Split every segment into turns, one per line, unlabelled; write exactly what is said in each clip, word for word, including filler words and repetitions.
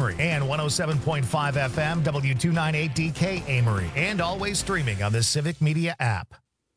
Amory, and one oh seven point five F M, W two ninety-eight D K Amory, and always streaming on the Civic Media app.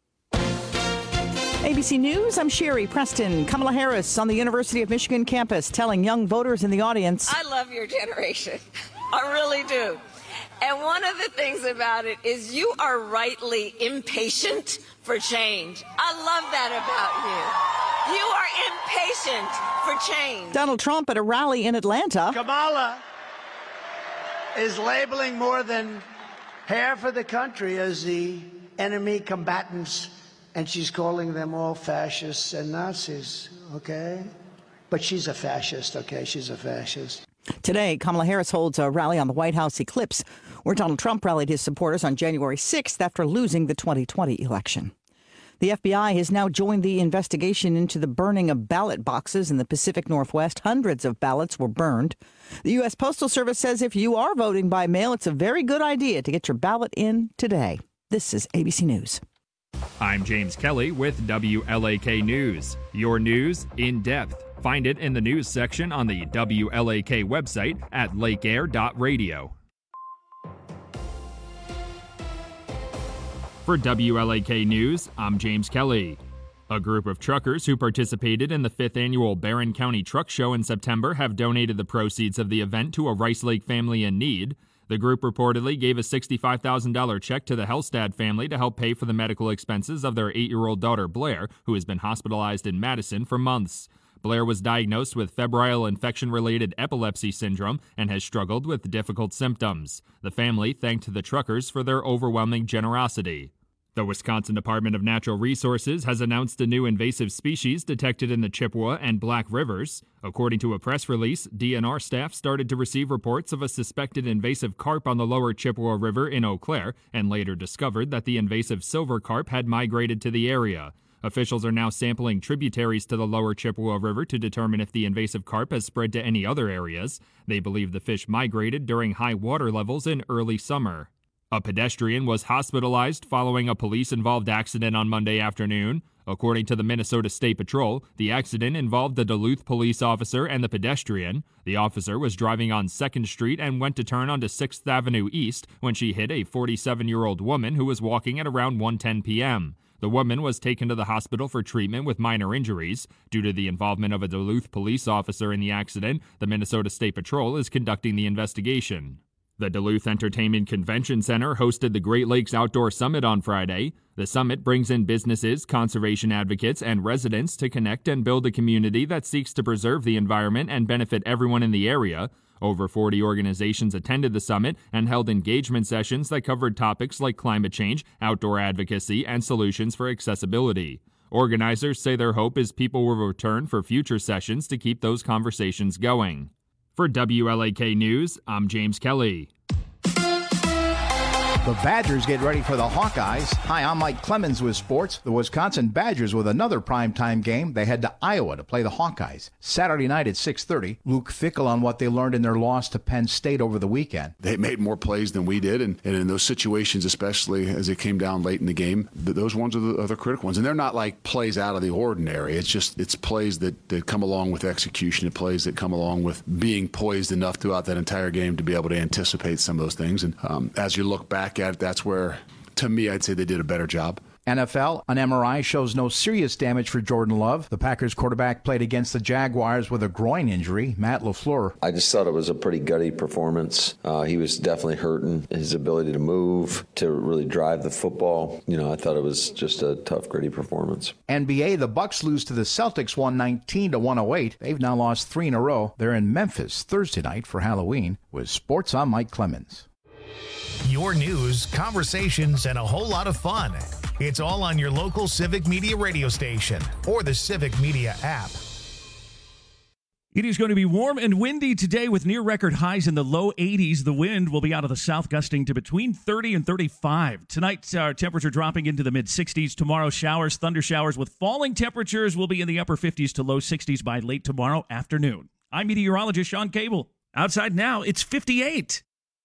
A B C News, I'm Sherry Preston. Kamala Harris on the University of Michigan campus telling young voters in the audience,
I love your generation. I really do. And one of the things about it is you are rightly impatient for change. I love that about you. You are impatient for change.
Donald Trump at a rally in Atlanta.
Kamala is labeling more than half of the country as the enemy combatants, and she's calling them all fascists and Nazis, okay? But she's a fascist, okay? She's a fascist.
Today, Kamala Harris holds a rally on the White House Eclipse, where Donald Trump rallied his supporters on January sixth after losing the twenty twenty election. The F B I has now joined the investigation into the burning of ballot boxes in the Pacific Northwest. Hundreds of ballots were burned. The U S Postal Service says if you are voting by mail, it's a very good idea to get your ballot in today. This is A B C News.
I'm James Kelly with W L A K News. Your news in depth. Find it in the news section on the W L A K website at lake air dot radio. For W L A K News, I'm James Kelly. A group of truckers who participated in the fifth annual Barron County Truck Show in September have donated the proceeds of the event to a Rice Lake family in need. The group reportedly gave a sixty-five thousand dollars check to the Hellstad family to help pay for the medical expenses of their eight-year-old daughter Blair, who has been hospitalized in Madison for months. Blair was diagnosed with febrile infection-related epilepsy syndrome and has struggled with difficult symptoms. The family thanked the truckers for their overwhelming generosity. The Wisconsin Department of Natural Resources has announced a new invasive species detected in the Chippewa and Black Rivers. According to a press release, D N R staff started to receive reports of a suspected invasive carp on the lower Chippewa River in Eau Claire and later discovered that the invasive silver carp had migrated to the area. Officials are now sampling tributaries to the lower Chippewa River to determine if the invasive carp has spread to any other areas. They believe the fish migrated during high water levels in early summer. A pedestrian was hospitalized following a police-involved accident on Monday afternoon. According to the Minnesota State Patrol, the accident involved the Duluth police officer and the pedestrian. The officer was driving on second Street and went to turn onto sixth Avenue East when she hit a forty-seven-year-old woman who was walking at around one ten p.m. The woman was taken to the hospital for treatment with minor injuries. Due to the involvement of a Duluth police officer in the accident, the Minnesota State Patrol is conducting the investigation. The Duluth Entertainment Convention Center hosted the Great Lakes Outdoor Summit on Friday. The summit brings in businesses, conservation advocates, and residents to connect and build a community that seeks to preserve the environment and benefit everyone in the area. Over forty organizations attended the summit and held engagement sessions that covered topics like climate change, outdoor advocacy, and solutions for accessibility. Organizers say their hope is people will return for future sessions to keep those conversations going. For W L A K News, I'm James Kelly.
The Badgers get ready for the Hawkeyes. Hi, I'm Mike Clemens with sports. The Wisconsin Badgers with another primetime game. They head to Iowa to play the Hawkeyes. Saturday night at six thirty. Luke Fickell on what they learned in their loss to Penn State over the weekend.
They made more plays than we did, and, and in those situations, especially as it came down late in the game, th- those ones are the, are the critical ones. And they're not like plays out of the ordinary. It's just it's plays that, that come along with execution, and plays that come along with being poised enough throughout that entire game to be able to anticipate some of those things. And um, as you look back at it, that's where, to me, I'd say they did a better job.
N F L, an M R I shows no serious damage for Jordan Love. The Packers quarterback played against the Jaguars with a groin injury. Matt LaFleur.
I just thought it was a pretty gutty performance. Uh, he was definitely hurting. His ability to move, to really drive the football. You know, I thought it was just a tough, gritty performance.
N B A, the Bucks lose to the Celtics one nineteen to one oh eight. They've now lost three in a row. They're in Memphis Thursday night for Halloween. With sports, I'm Mike Clemens.
Your news, conversations, and a whole lot of fun. It's all on your local Civic Media radio station or the Civic Media app.
It is going to be warm and windy today with near record highs in the low eighties. The wind will be out of the south, gusting to between thirty and thirty-five. Tonight, our temperature dropping into the mid sixties. Tomorrow, showers, thunder showers with falling temperatures will be in the upper fifties to low sixties by late tomorrow afternoon. I'm meteorologist Sean Cable. Outside now, it's fifty-eight.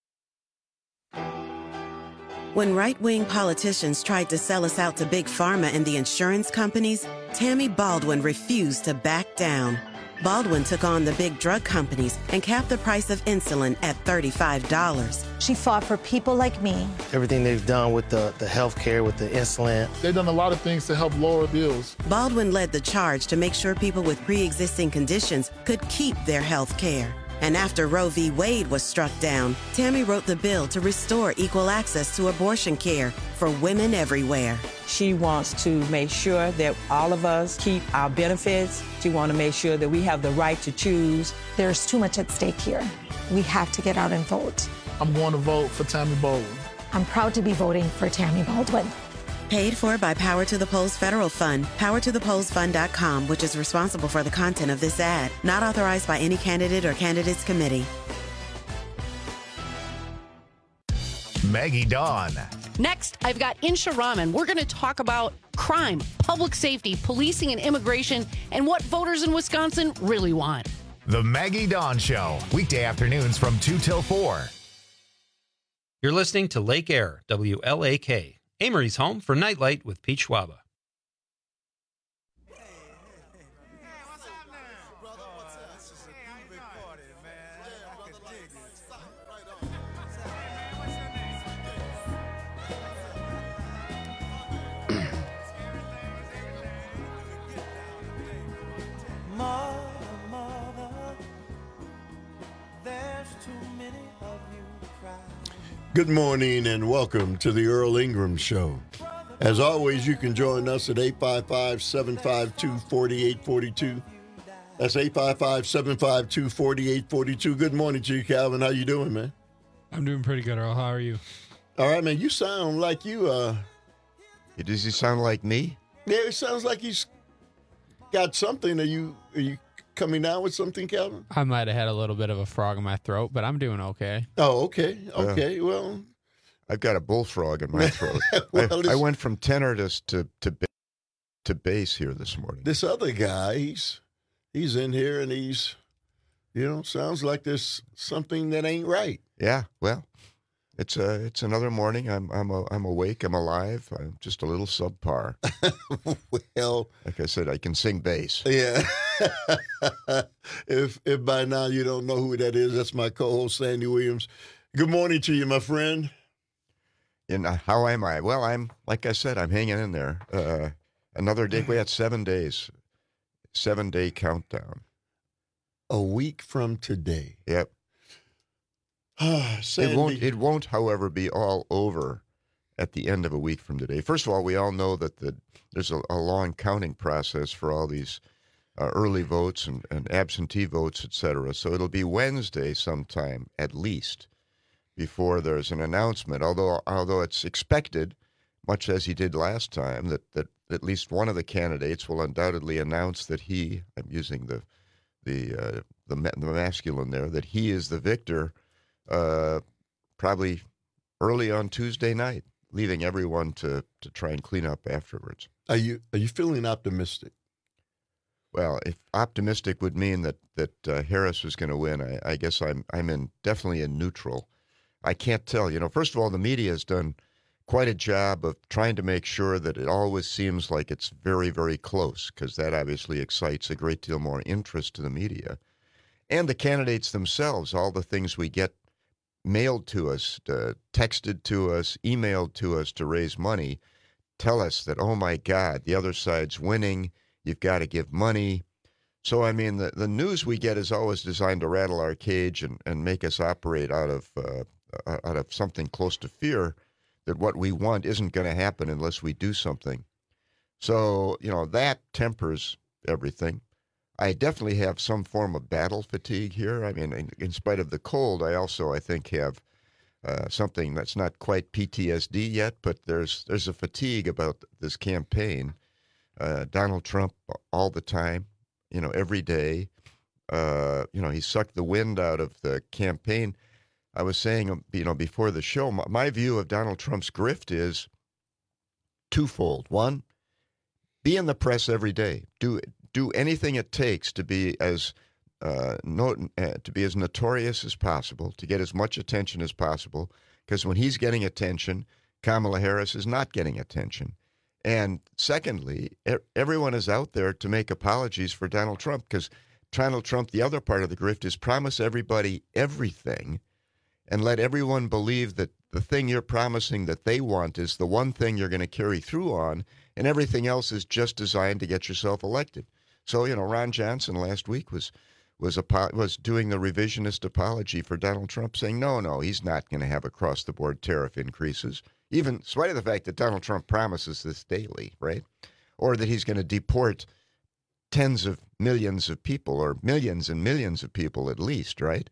When right-wing politicians tried to sell us out to Big Pharma and the insurance companies, Tammy Baldwin refused to back down. Baldwin took on the big drug companies and capped the price of insulin at thirty-five dollars.
She fought for people like me.
Everything they've done with the, the health care, with the insulin.
They've done a lot of things to help lower bills.
Baldwin led the charge to make sure people with pre-existing conditions could keep their health care. And after Roe v. Wade was struck down, Tammy wrote the bill to restore equal access to abortion care for women everywhere.
She wants to make sure that all of us keep our benefits. She wants to make sure that we have the right to choose.
There's too much at stake here. We have to get out and vote.
I'm going to vote for Tammy Baldwin.
I'm proud to be voting for Tammy Baldwin.
Paid for by Power to the Polls Federal Fund, power to the polls fund dot com, which is responsible for the content of this ad. Not authorized by any candidate or candidates committee.
Maggie Dawn.
Next, I've got Insha Rahman. We're going to talk about crime, public safety, policing, and immigration, and what voters in Wisconsin really want.
The Maggie Dawn Show, weekday afternoons from two till four.
You're listening to Lake Air, W L A K, Amory's home for Nightlight with Pete Schwaba.
Good morning and welcome to the Earl Ingram Show. As always, you can join us at eight five five, seven five two, four eight four two. That's eight five five, seven five two, four eight four two. Good morning to you, Calvin. How you doing, man?
I'm doing pretty good, Earl. How are you?
All right, man. You sound like you, uh...
Does he sound like me?
Yeah, it sounds like he's got something. Are you, are you coming down with something, Calvin?
I might have had a little bit of a frog in my throat, but I'm doing okay.
Oh, okay. Okay, uh, well...
I've got a bullfrog in my throat.
well,
I, I went from tenor to, to, to, to bass here this morning.
This other guy, he's, he's in here and he's, you know, sounds like there's something that ain't right.
Yeah, well, it's a, it's another morning. I'm I'm a, I'm awake. I'm alive. I'm just a little subpar.
Well,
like I said, I can sing bass.
Yeah. if if by now you don't know who that is, that's my co-host Sandy Williams. Good morning to you, my friend.
And how am I? Well, I'm like I said, I'm hanging in there. Uh, another day. We had seven days, seven day countdown.
A week from today.
Yep. it won't. It won't, however, be all over at the end of a week from today. First of all, we all know that the, there's a, a long counting process for all these uh, early votes and, and absentee votes, et cetera. So it'll be Wednesday sometime at least before there's an announcement. Although, although it's expected, much as he did last time, that, that at least one of the candidates will undoubtedly announce that he, I'm using the the uh, the, the masculine there, that he is the victor, uh, probably early on Tuesday night, leaving everyone to, to try and clean up afterwards.
Are you are you feeling optimistic?
Well, if optimistic would mean that that uh, Harris was going to win, I, I guess I'm I'm in definitely in neutral. I can't tell. You know, first of all, the media has done quite a job of trying to make sure that it always seems like it's very, very close, because that obviously excites a great deal more interest to the media. And the candidates themselves, all the things we get mailed to us, uh, texted to us, emailed to us to raise money, tell us that, oh, my God, the other side's winning, you've got to give money. So, I mean, the, the news we get is always designed to rattle our cage and, and make us operate out of uh, out of something close to fear that what we want isn't going to happen unless we do something. So, you know, that tempers everything. I definitely have some form of battle fatigue here. I mean, in, in spite of the cold, I also, I think, have uh, something that's not quite P T S D yet, but there's there's a fatigue about this campaign. Uh, Donald Trump all the time, you know, every day. Uh, you know, he sucked the wind out of the campaign. I was saying, you know, before the show, my, my view of Donald Trump's grift is twofold. One, be in the press every day. Do do anything it takes to be as uh, no, uh, to be as notorious as possible, to get as much attention as possible. Because when he's getting attention, Kamala Harris is not getting attention. And secondly, er- everyone is out there to make apologies for Donald Trump, because Donald Trump, the other part of the grift is promise everybody everything and let everyone believe that the thing you're promising that they want is the one thing you're going to carry through on, and everything else is just designed to get yourself elected. So, you know, Ron Johnson last week was was apo- was doing the revisionist apology for Donald Trump, saying, no, no, he's not going to have across-the-board tariff increases, even in spite of the fact that Donald Trump promises this daily, right? Or that he's going to deport tens of millions of people, or millions and millions of people at least, right?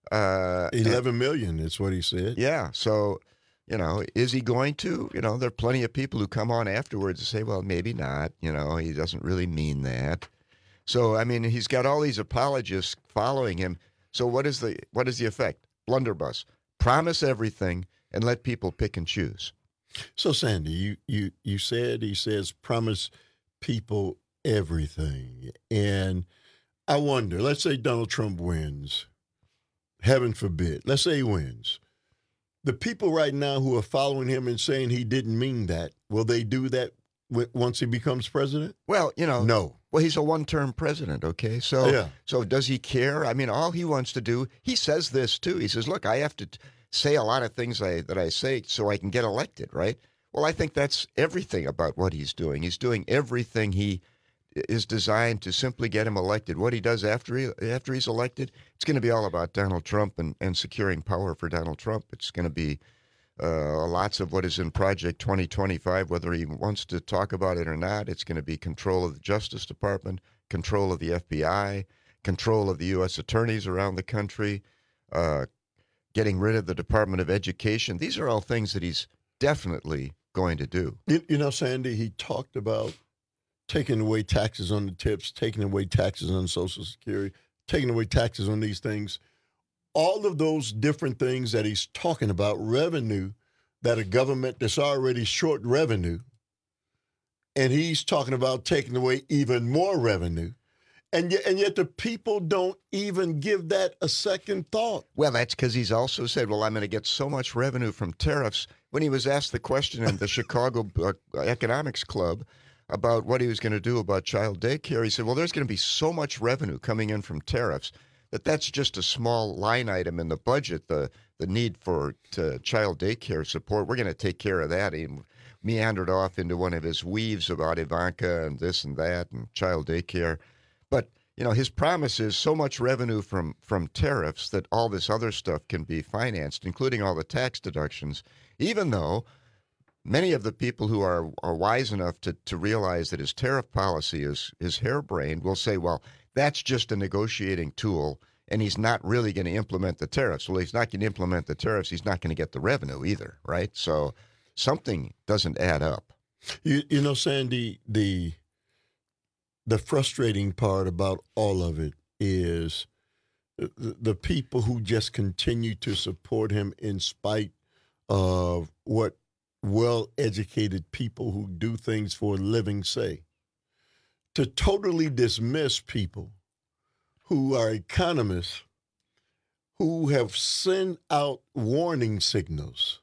Uh,
eleven million is what he said.
Yeah. So, you know, is he going to? You know, there are plenty of people who come on afterwards and say, well, maybe not. You know, he doesn't really mean that. So, I mean, he's got all these apologists following him. So what is the what is the effect? Blunderbuss. Promise everything and let people pick and choose.
So, Sandy, you, you, you said he says promise people everything. And I wonder, let's say Donald Trump wins. Heaven forbid. Let's say he wins. The people right now who are following him and saying he didn't mean that, will they do that w- once he becomes president?
Well, you know.
No.
Well, he's a one-term president, okay? So,
yeah.
so does he care? I mean, all he wants to do, he says this, too. He says, look, I have to t- say a lot of things I, that I say so I can get elected, right? Well, I think that's everything about what he's doing. He's doing everything he is designed to simply get him elected. What he does after he after he's elected, it's going to be all about Donald Trump and, and securing power for Donald Trump. It's going to be uh, lots of what is in Project twenty twenty-five, whether he wants to talk about it or not. It's going to be control of the Justice Department, control of the F B I, control of the U S attorneys around the country, uh, getting rid of the Department of Education. These are all things that he's definitely going to do.
You, you know, Sandy, he talked about taking away taxes on the tips, taking away taxes on Social Security, taking away taxes on these things. All of those different things that he's talking about, revenue, that a government that's already short revenue, and he's talking about taking away even more revenue. And yet, and yet the people don't even give that a second thought.
Well, that's because he's also said, well, I'm going to get so much revenue from tariffs. When he was asked the question in the Chicago uh, Economics Club about what he was going to do about child daycare, he said, well, there's going to be so much revenue coming in from tariffs that that's just a small line item in the budget, the the need for to child daycare support. We're going to take care of that. He meandered off into one of his weaves about Ivanka and this and that and child daycare. But, you know, his promise is so much revenue from, from tariffs that all this other stuff can be financed, including all the tax deductions, even though many of the people who are, are wise enough to, to realize that his tariff policy is, is harebrained will say, well, that's just a negotiating tool, and he's not really going to implement the tariffs. Well, he's not going to implement the tariffs. He's not going to get the revenue either, right? So something doesn't add up.
You, you know, Sandy, the the frustrating part about all of it is the, the people who just continue to support him in spite of what well-educated people who do things for a living say. To totally dismiss people who are economists who have sent out warning signals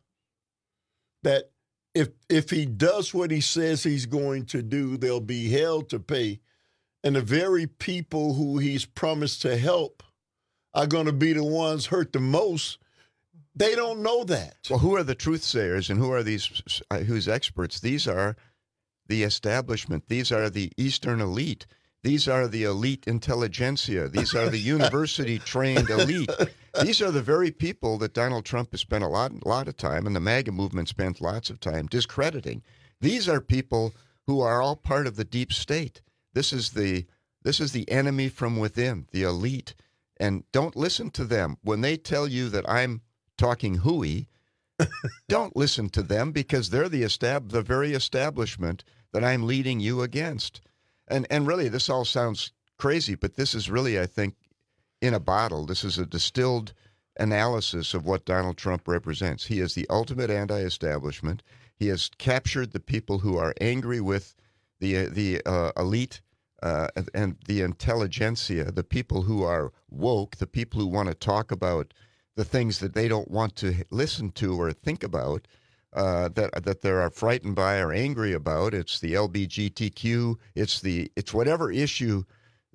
that if if he does what he says he's going to do, they'll be held to pay. And the very people who he's promised to help are going to be the ones hurt the most. They don't know that.
Well, who are the truth sayers and who are these who's experts? These are the establishment. These are the Eastern elite. These are the elite intelligentsia. These are the university-trained elite. These are the very people that Donald Trump has spent a lot, a lot of time, and the MAGA movement spent lots of time discrediting. These are people who are all part of the deep state. This is the this is the enemy from within, the elite. And don't listen to them. When they tell you that I'm talking hooey, don't listen to them, because they're the estab- the very establishment that I'm leading you against. And and really, this all sounds crazy, but this is really, I think, in a bottle. This is a distilled analysis of what Donald Trump represents. He is the ultimate anti-establishment. He has captured the people who are angry with the the uh, elite uh, and the intelligentsia, the people who are woke, the people who want to talk about the things that they don't want to listen to or think about, uh, that that they are frightened by or angry about. It's the L G B T Q. It's the it's whatever issue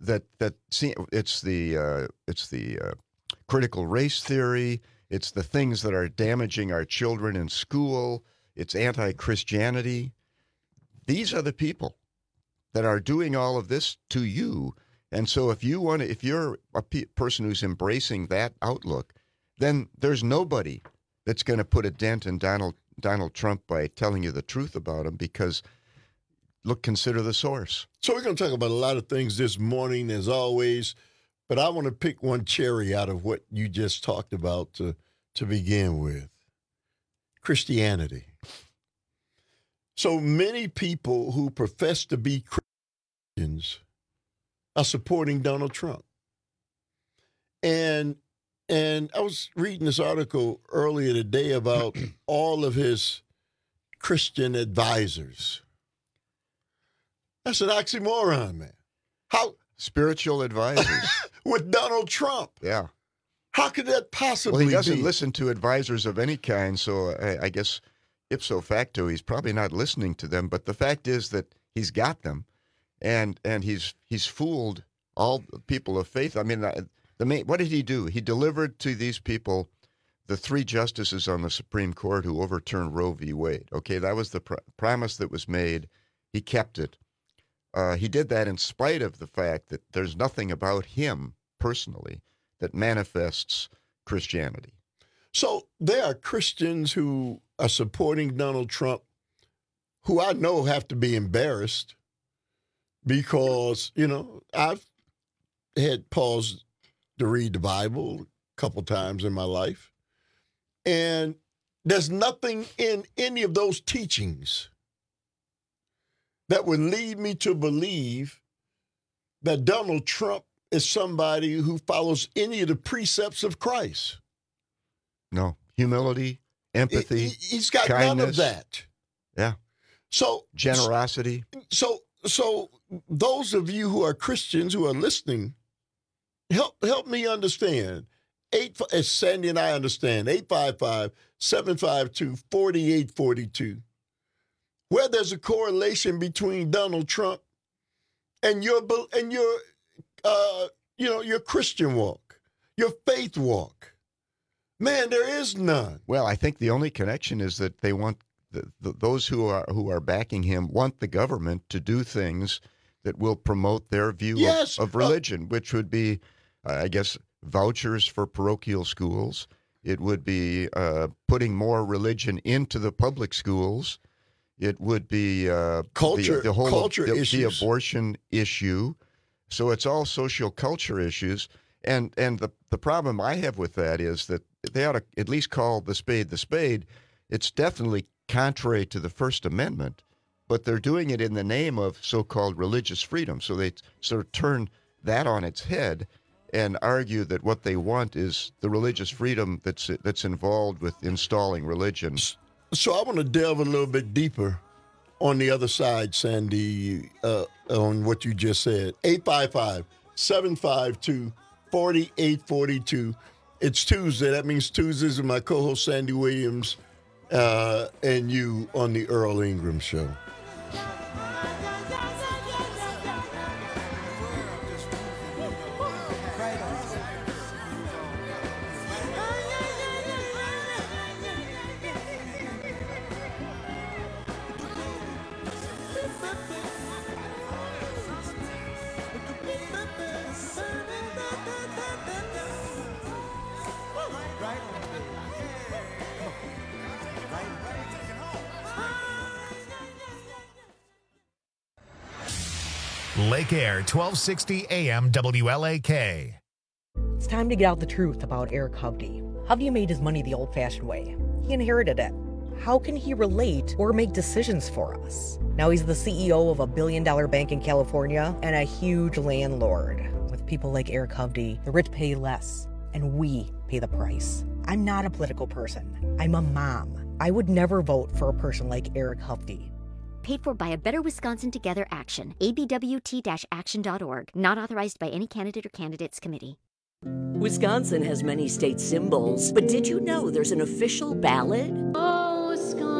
that that see, it's the uh, it's the uh, critical race theory. It's the things that are damaging our children in school. It's anti-Christianity. These are the people that are doing all of this to you. And so if you want to, if you're a pe- person who's embracing that outlook, then there's nobody that's going to put a dent in Donald Donald Trump by telling you the truth about him, because look, consider the source.
So we're going to talk about a lot of things this morning, as always, but I want to pick one cherry out of what you just talked about to, to begin with. Christianity. So many people who profess to be Christians are supporting Donald Trump. And and I was reading this article earlier today about all of his Christian advisors. That's an oxymoron, man. How
spiritual advisors
with Donald Trump?
Yeah.
How could that possibly be?
Well, he doesn't be? listen to advisors of any kind, so I, I guess ipso facto, he's probably not listening to them. But the fact is that he's got them, and and he's he's fooled all people of faith. I mean, the main, what did he do? He delivered to these people the three justices on the Supreme Court who overturned Roe v. Wade. Okay, that was the pr- promise that was made. He kept it. Uh, he did that in spite of the fact that there's nothing about him personally that manifests Christianity.
So there are Christians who are supporting Donald Trump who I know have to be embarrassed because, you know, I've had paused to read the Bible a couple times in my life, and there's nothing in any of those teachings that would lead me to believe that Donald Trump is somebody who follows any of the precepts of Christ.
No. Humility, empathy,
he, he's got
kindness.
None of that.
Yeah.
So
generosity.
So so those of you who are Christians who are listening, help help me understand. Eight as Sandy and I understand, eight five five, seven five two, four eight four two. Where there's a correlation between Donald Trump and your and your uh, you know, your Christian walk, your faith walk. Man, there is none.
Well, I think the only connection is that they want the, the, those who are who are backing him want the government to do things that will promote their view
yes.
of, of religion, uh, which would be, uh, I guess, vouchers for parochial schools. It would be uh, putting more religion into the public schools. It would be uh,
culture,
the, the whole
culture
the,
issues.
the abortion issue. So it's all social culture issues. And and the, the problem I have with that is that they ought to at least call the spade the spade. It's definitely contrary to the First Amendment, but they're doing it in the name of so-called religious freedom. So they sort of turn that on its head and argue that what they want is the religious freedom that's that's involved with installing religion.
So I want to delve a little bit deeper on the other side, Sandy, uh, on what you just said. eight five five, seven five two, four eight four two. It's Tuesday. That means Tuesdays with my co-host Sandy Williams uh, and you on the Earl Ingram Show.
Lake Air, twelve sixty A M W L A K.
It's time to get out the truth about Eric Hovde. Hovde made his money the old-fashioned way. He inherited it. How can he relate or make decisions for us? Now he's the C E O of a billion-dollar bank in California and a huge landlord. With people like Eric Hovde, the rich pay less, and we pay the price. I'm not a political person. I'm a mom. I would never vote for a person like Eric Hovde.
Paid for by a Better Wisconsin Together Action, A B W T action dot org. Not authorized by any candidate or candidates committee.
Wisconsin has many state symbols, but did you know there's an official ballad?
Oh,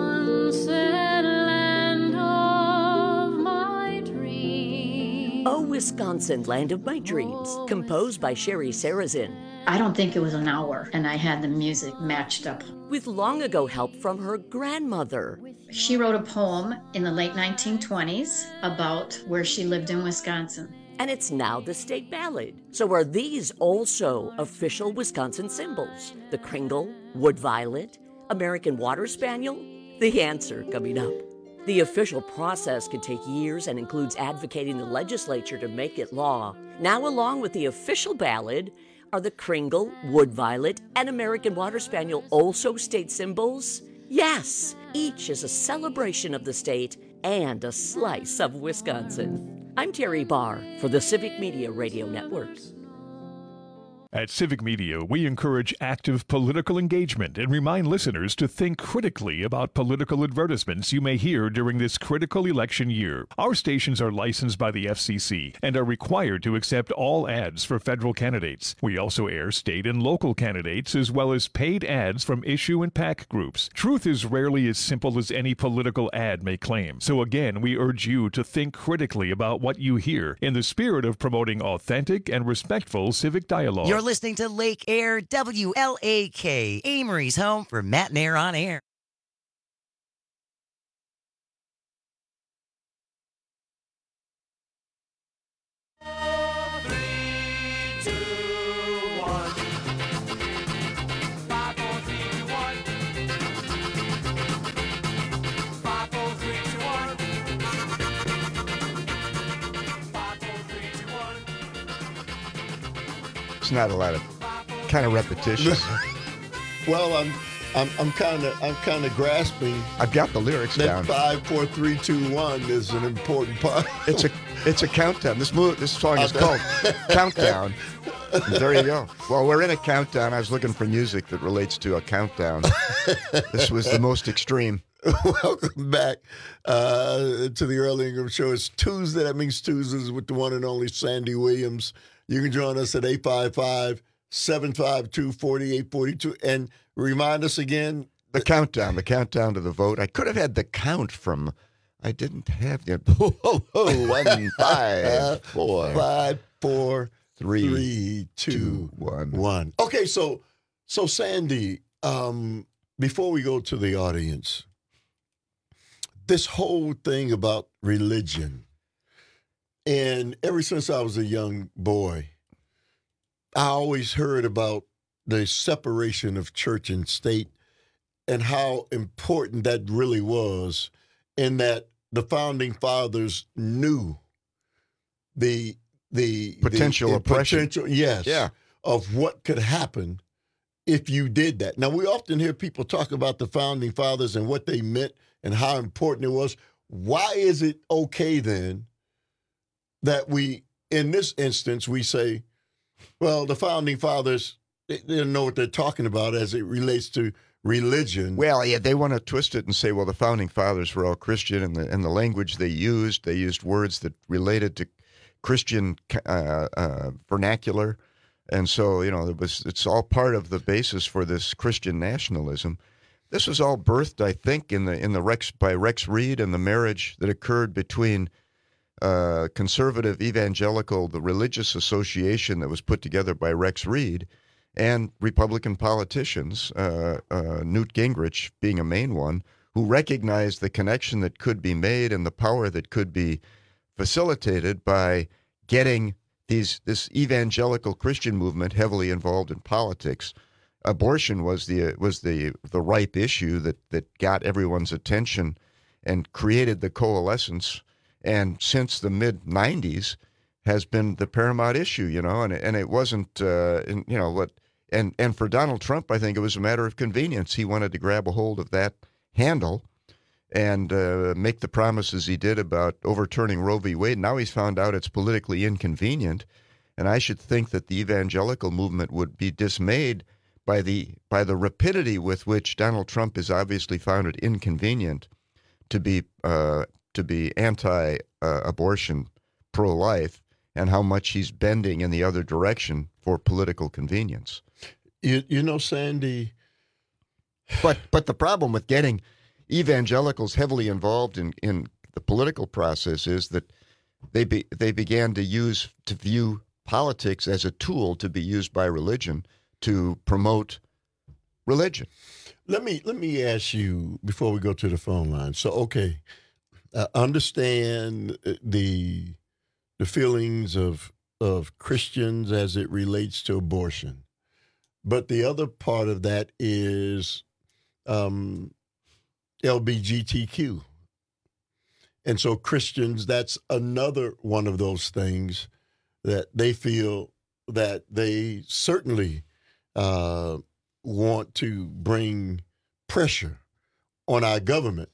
Wisconsin, land of my dreams.
Oh, Wisconsin, land of my dreams, composed by Sherry Sarazin.
I don't think it was an hour, and I had the music matched up.
With long ago help from her grandmother.
She wrote a poem in the late nineteen twenties about where she lived in Wisconsin.
And it's now the state ballad. So are these also official Wisconsin symbols? The Kringle, Wood Violet, American Water Spaniel? The answer coming up. The official process could take years and includes advocating the legislature to make it law. Now, along with the official ballad, are the Kringle, Wood Violet, and American Water Spaniel also state symbols? Yes, each is a celebration of the state and a slice of Wisconsin. I'm Terry Barr for the Civic Media Radio Network.
At Civic Media, we encourage active political engagement and remind listeners to think critically about political advertisements you may hear during this critical election year. Our stations are licensed by the F C C and are required to accept all ads for federal candidates. We also air state and local candidates as well as paid ads from issue and PAC groups. Truth is rarely as simple as any political ad may claim. So again, we urge you to think critically about what you hear in the spirit of promoting authentic and respectful civic dialogue.
You're listening to Lake Air, W L A K, Amory's home for Matt and Air on Air.
It's not a lot of kind of repetitious.
Well, I'm I'm I'm kind of I'm kind of grasping.
I've got the lyrics
that
down.
Five, four, three, two, one is an important part.
It's a it's a countdown. This move this song is called Countdown. There you go. Well, we're in a countdown. I was looking for music that relates to a countdown. This was the most extreme.
Welcome back uh, to the Earl Ingram Show. It's Tuesday. That means Tuesdays with the one and only Sandy Williams. You can join us at eight five five, seven five two, four eight four two. And remind us again.
The countdown, the countdown to the vote. I could have had the count from, I didn't have the, oh, oh, oh, one, five, four.
Five, four,
three,
three two,
two, one.
one. Okay, so, so Sandy, um, before we go to the audience, this whole thing about religion, and ever since I was a young boy, I always heard about the separation of church and state and how important that really was, and that the founding fathers knew the the
potential
the,
oppression.
Potential, yes,
yeah.
of what could happen if you did that. Now, we often hear people talk about the founding fathers and what they meant and how important it was. Why is it okay then that we, in this instance, we say, well, the founding fathers, they, they don't know what they're talking about as it relates to religion?
Well, yeah, they want to twist it and say, well, the founding fathers were all Christian, and the and the language they used, they used words that related to Christian uh, uh, vernacular, and so you know it was it's all part of the basis for this Christian nationalism. This was all birthed, I think, in the in the Rex by Rex Reed and the marriage that occurred between uh, conservative evangelical, the religious association that was put together by Rex Reed, and Republican politicians, uh, uh, Newt Gingrich being a main one, who recognized the connection that could be made and the power that could be facilitated by getting these this evangelical Christian movement heavily involved in politics. Abortion was the was the the ripe issue that that got everyone's attention and created the coalescence, and since the mid nineties has been the paramount issue, you know, and and it wasn't uh, in, you know what and and for Donald Trump, I think it was a matter of convenience. He wanted to grab a hold of that handle and uh, make the promises he did about overturning Roe v. Wade. Now he's found out it's politically inconvenient, and I should think that the evangelical movement would be dismayed by the by the rapidity with which Donald Trump has obviously found it inconvenient to be uh, to be anti-abortion, uh, pro-life, and how much he's bending in the other direction for political convenience.
You you know, Sandy.
But but the problem with getting evangelicals heavily involved in, in the political process is that they be, they began to use to view politics as a tool to be used by religion to promote religion.
Let me let me ask you before we go to the phone line. So, okay, uh, understand the the feelings of of Christians as it relates to abortion, but the other part of that is um, L G B T Q, and so Christians, that's another one of those things that they feel that they certainly uh, want to bring pressure on our government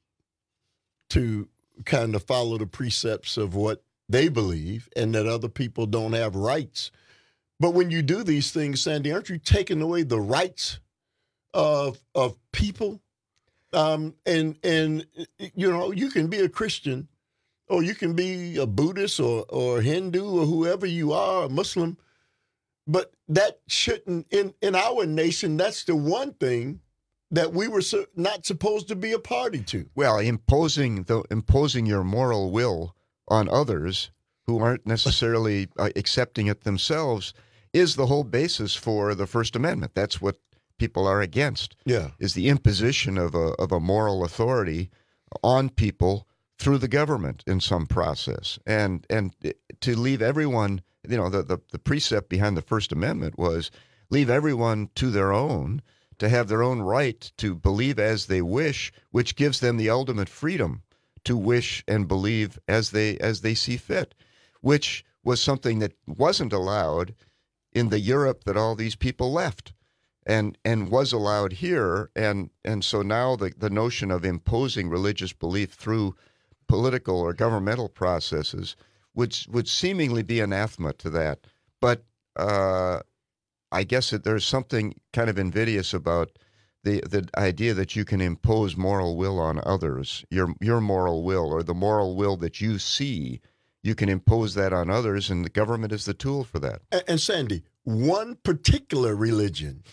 to kind of follow the precepts of what they believe and that other people don't have rights. But when you do these things, Sandy, aren't you taking away the rights of of people? Um, and, and you know, you can be a Christian or you can be a Buddhist or, or Hindu or whoever you are, a Muslim. But that shouldn't, in, in our nation, that's the one thing that we were su- not supposed to be a party to.
Well, imposing the imposing your moral will on others who aren't necessarily uh, accepting it themselves is the whole basis for the First Amendment. That's what people are against.
Yeah,
is the imposition of a of a moral authority on people through the government in some process, and and to leave everyone. You know, the, the, the precept behind the First Amendment was leave everyone to their own, to have their own right to believe as they wish, which gives them the ultimate freedom to wish and believe as they as they see fit, which was something that wasn't allowed in the Europe that all these people left, and and was allowed here. And and so now the, the notion of imposing religious belief through political or governmental processes would would seemingly be anathema to that. But uh, I guess that there's something kind of invidious about the the idea that you can impose moral will on others, your your moral will or the moral will that you see, you can impose that on others, and the government is the tool for that.
And, and Sandy, one particular religion,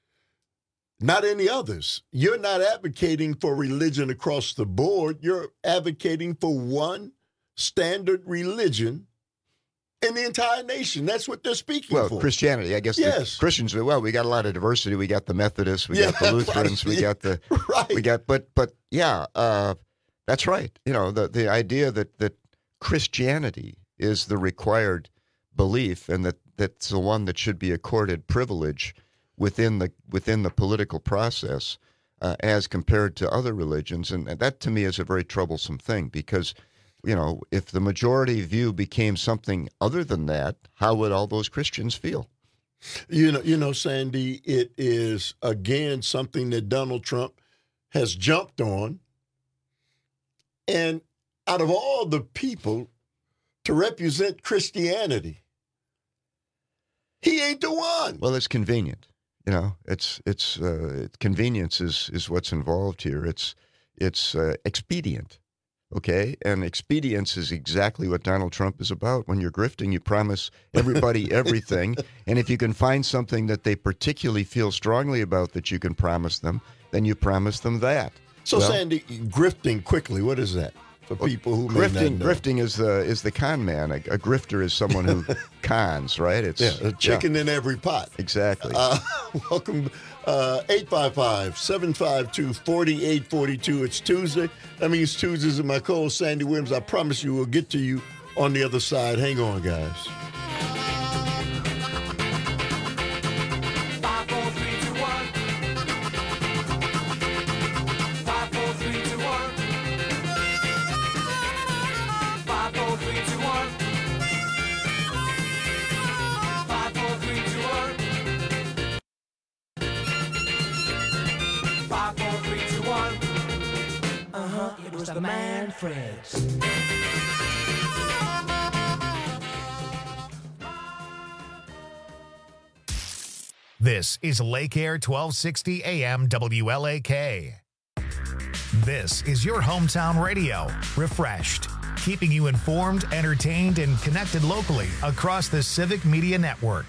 not any others. You're not advocating for religion across the board. You're advocating for one standard religion in the entire nation. That's what they're speaking
well,
for. Well,
Christianity, I guess.
Yes.
The Christians, well, we got a lot of diversity. We got the Methodists, we
yeah,
got the Lutherans, right. we got the,
right.
we got, but, but yeah, uh, that's right. You know, the, the idea that, that Christianity is the required belief and that that's the one that should be accorded privilege within the, within the political process uh, as compared to other religions. And, and that to me is a very troublesome thing because you know, if the majority view became something other than that, how would all those Christians feel?
You know, you know, Sandy, it is, again, something that Donald Trump has jumped on. And out of all the people to represent Christianity, he ain't the one.
Well, it's convenient. You know, it's it's uh, convenience is, is what's involved here. It's, it's uh, expedient. Okay, and expedience is exactly what Donald Trump is about. When you're grifting, you promise everybody everything, and if you can find something that they particularly feel strongly about that you can promise them, then you promise them that.
So, well, Sandy, grifting quickly, what is that for well, people who may
grifting,
not know?
Grifting is the is the con man. A, a grifter is someone who cons, right? It's
yeah, a chicken yeah. in every pot.
Exactly.
Uh, welcome. Uh, eight five five, seven five two, four eight four two. It's Tuesday. That means Tuesdays and my co-host Sandy Williams. I promise you we'll get to you on the other side. Hang on, guys.
The Manfreds.
This is Lake Air twelve sixty A M W L A K. This is your hometown radio, refreshed, keeping you informed, entertained, and connected locally across the Civic Media Network.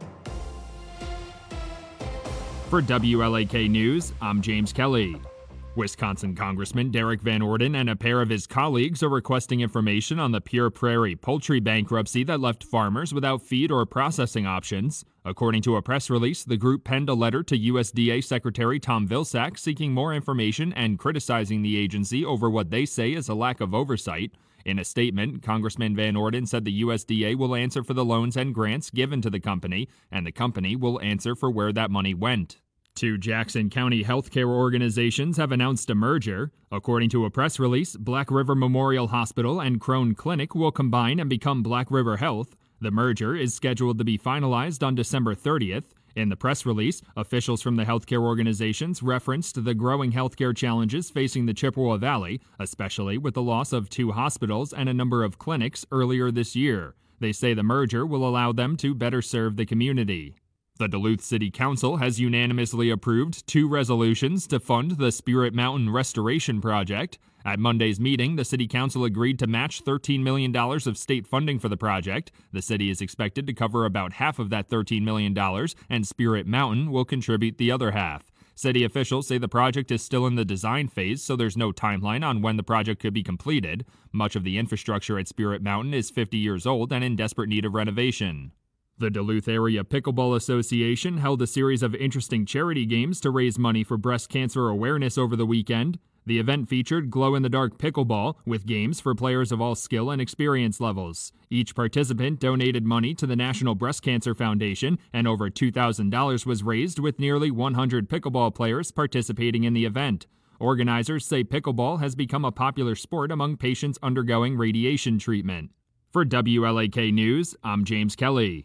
For W L A K News, I'm James Kelly. Wisconsin Congressman Derek Van Orden and a pair of his colleagues are requesting information on the Pure Prairie poultry bankruptcy that left farmers without feed or processing options. According to a press release, the group penned a letter to U S D A Secretary Tom Vilsack seeking more information and criticizing the agency over what they say is a lack of oversight. In a statement, Congressman Van Orden said the U S D A will answer for the loans and grants given to the company, and the company will answer for where that money went. Two Jackson County healthcare organizations have announced a merger. According to a press release, Black River Memorial Hospital and Crone Clinic will combine and become Black River Health. The merger is scheduled to be finalized on December thirtieth. In the press release, officials from the healthcare organizations referenced the growing healthcare challenges facing the Chippewa Valley, especially with the loss of two hospitals and a number of clinics earlier this year. They say the merger will allow them to better serve the community. The Duluth City Council has unanimously approved two resolutions to fund the Spirit Mountain Restoration Project. At Monday's meeting, the City Council agreed to match thirteen million dollars of state funding for the project. The city is expected to cover about half of that thirteen million dollars, and Spirit Mountain will contribute the other half. City officials say the project is still in the design phase, so there's no timeline on when the project could be completed. Much of the infrastructure at Spirit Mountain is fifty years old and in desperate need of renovation. The Duluth Area Pickleball Association held a series of interesting charity games to raise money for breast cancer awareness over the weekend. The event featured glow-in-the-dark pickleball with games for players of all skill and experience levels. Each participant donated money to the National Breast Cancer Foundation, and over two thousand dollars was raised with nearly one hundred pickleball players participating in the event. Organizers say pickleball has become a popular sport among patients undergoing radiation treatment. For W L A K News, I'm James Kelly.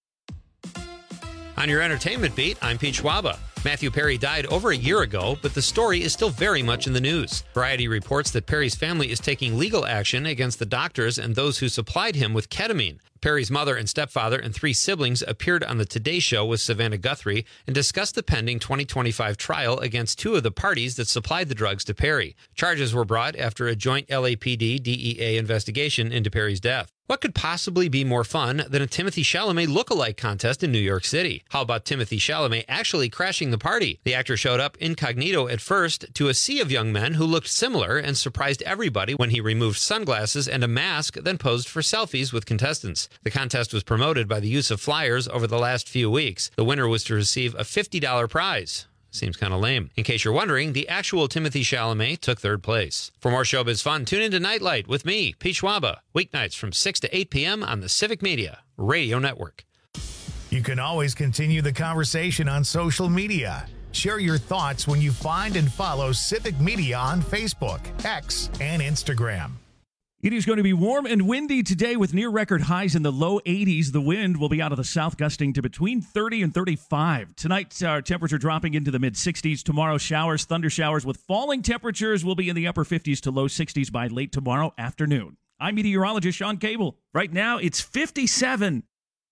On your entertainment beat, I'm Pete Schwaba. Matthew Perry died over a year ago, but the story is still very much in the news. Variety reports that Perry's family is taking legal action against the doctors and those who supplied him with ketamine. Perry's mother and stepfather and three siblings appeared on the Today Show with Savannah Guthrie and discussed the pending twenty twenty-five trial against two of the parties that supplied the drugs to Perry. Charges were brought after a joint L A P D D E A investigation into Perry's death. What could possibly be more fun than a Timothée Chalamet look-alike contest in New York City? How about Timothée Chalamet actually crashing the party? The actor showed up incognito at first to a sea of young men who looked similar and surprised everybody when he removed sunglasses and a mask, then posed for selfies with contestants. The contest was promoted by the use of flyers over the last few weeks. The winner was to receive a fifty dollars prize. Seems kind of lame. In case you're wondering, the actual Timothée Chalamet took third place. For more showbiz fun, tune into Nightlight with me, Pete Schwaba, weeknights from six to eight p.m. on the Civic Media Radio Network.
You can always continue the conversation on social media. Share your thoughts when you find and follow Civic Media on Facebook, X, and Instagram.
It is going to be warm and windy today with near record highs in the low eighties. The wind will be out of the south, gusting to between thirty and thirty-five. Tonight, our temperature dropping into the mid sixties. Tomorrow, showers, thunder showers with falling temperatures will be in the upper fifties to low sixties by late tomorrow afternoon. I'm meteorologist Sean Cable. Right now, it's fifty-seven.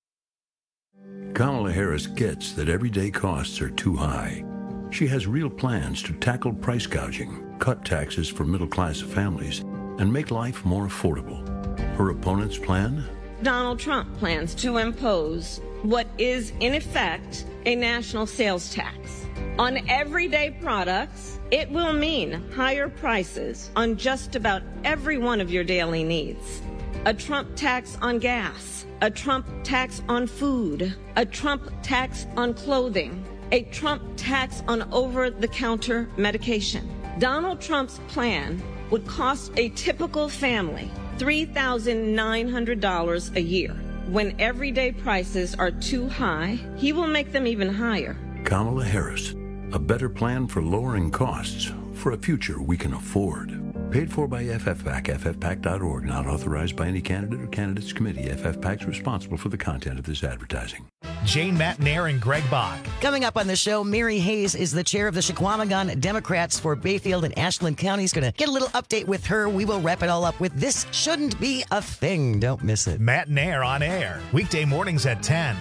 Kamala Harris gets that everyday costs are too high. She has real plans to tackle price gouging, cut taxes for middle-class families, and make life more affordable. Her opponent's plan?
Donald Trump plans to impose what is, in effect, a national sales tax. On everyday products, it will mean higher prices on just about every one of your daily needs. A Trump tax on gas, a Trump tax on food, a Trump tax on clothing, a Trump tax on over-the-counter medication. Donald Trump's plan would cost a typical family three thousand nine hundred dollars a year. When everyday prices are too high, he will make them even higher.
Kamala Harris, a better plan for lowering costs for a future we can afford. Paid for by F F PAC, F F PAC dot org, not authorized by any candidate or candidates committee. F F PAC is responsible for the content of this advertising.
Jane Matnair and Greg Bach.
Coming up on the show, Mary Hayes is the chair of the Chequamegon Democrats for Bayfield and Ashland counties. Going to get a little update with her. We will wrap it all up with This Shouldn't Be a Thing. Don't miss it.
Matnair on air, weekday mornings at ten.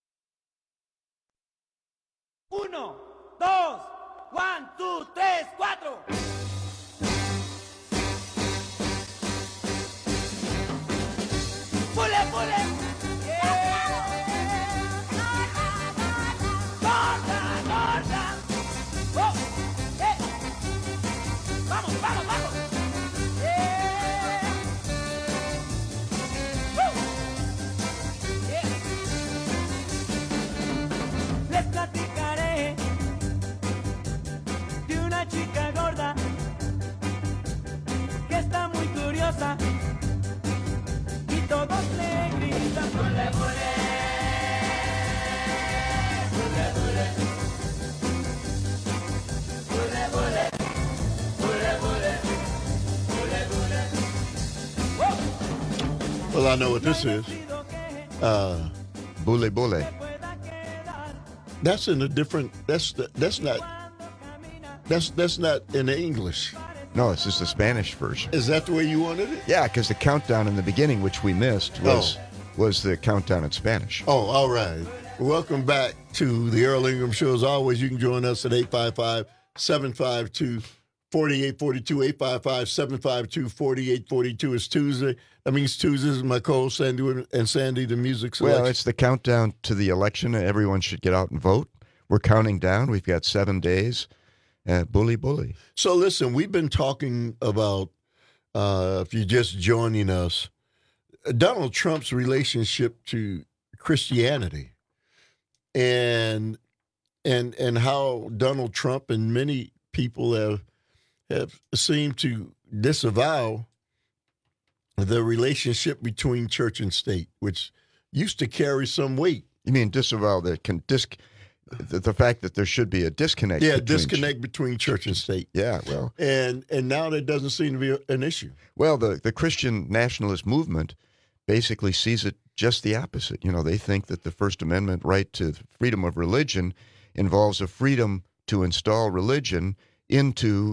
Uno, dos, one, two, tres, cuatro. Pule, pule. preciosa. Y todos le gritan, bule, bule. Bule, bule. Bule, bule. Bule, bule. Bule, bule. Whoa!
Well, I know what this is. Uh,
Bule Bule.
That's in a different. That's that's not. That's that's not in the English.
No, it's just the Spanish version.
Is that the way you wanted it?
Yeah, because the countdown in the beginning, which we missed, was oh. was the countdown in Spanish.
Oh, all right. Welcome back to the Earl Ingram Show. As always, you can join us at eight five five, seven five two, four eight four two. eight five five, seven five two, four eight four two. It's Tuesday. That means Tuesdays is my co-host, Sandy, and Sandy, the music selection.
Well, it's the countdown to the election. Everyone should get out and vote. We're counting down. We've got seven days. Uh, bully, bully.
So listen, we've been talking about, uh, if you're just joining us, Donald Trump's relationship to Christianity, and and and how Donald Trump and many people have have seemed to disavow the relationship between church and state, which used to carry some weight.
You mean disavow the can disc the, the fact that there should be a disconnect?
Yeah,
between
disconnect
ch-
between church and state.
Yeah, well,
and and now that doesn't seem to be a, an issue.
Well, the the Christian nationalist movement basically sees it just the opposite. You know, they think that the First Amendment right to freedom of religion involves a freedom to install religion into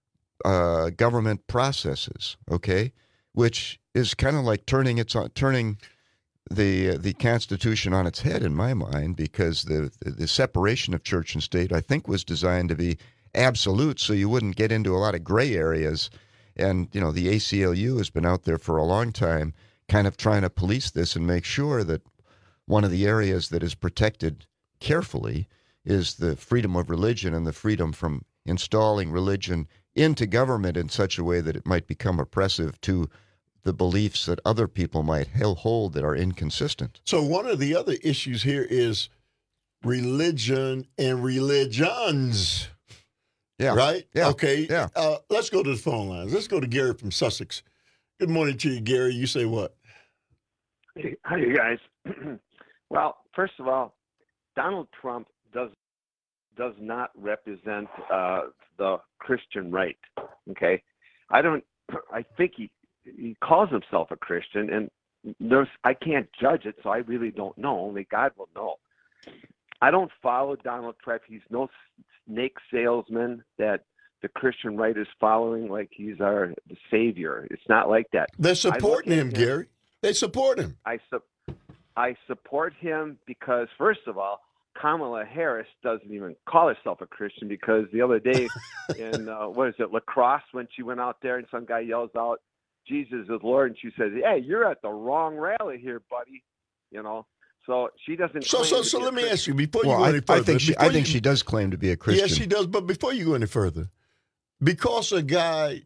uh, government processes. Okay. Which is kind of like turning its turning the uh, the Constitution on its head in my mind, because the, the the separation of church and state, I think, was designed to be absolute, so you wouldn't get into a lot of gray areas. And you know, the A C L U has been out there for a long time, kind of trying to police this and make sure that one of the areas that is protected carefully is the freedom of religion and the freedom from installing religion into government in such a way that it might become oppressive to the beliefs that other people might hold that are inconsistent.
So one of the other issues here is religion and religions.
Yeah.
Right?
Yeah.
Okay.
Yeah.
Uh, let's go to the phone lines. Let's go to Gary from Sussex. Good morning to you, Gary. You say what?
Hey, hi, you guys. Well, first of all, Donald Trump does does not represent uh, the Christian right. Okay, I don't. I think he he calls himself a Christian, and there's I can't judge it, so I really don't know. Only God will know. I don't follow Donald Trump. He's no snake salesman that the Christian right is following like he's our the savior. It's not like that.
They're supporting him, him, Gary. They support him.
I su- I support him because, first of all, Kamala Harris doesn't even call herself a Christian, because the other day in, uh, what is it, lacrosse, when she went out there and some guy yells out, Jesus is Lord, and she says, hey, you're at the wrong rally here, buddy. You know, so she doesn't.
So, so, so let me ask you, before
well,
you go
I,
any further.
I think, she, I think
you,
she does claim to be a Christian.
Yes, she does, but before you go any further, because a guy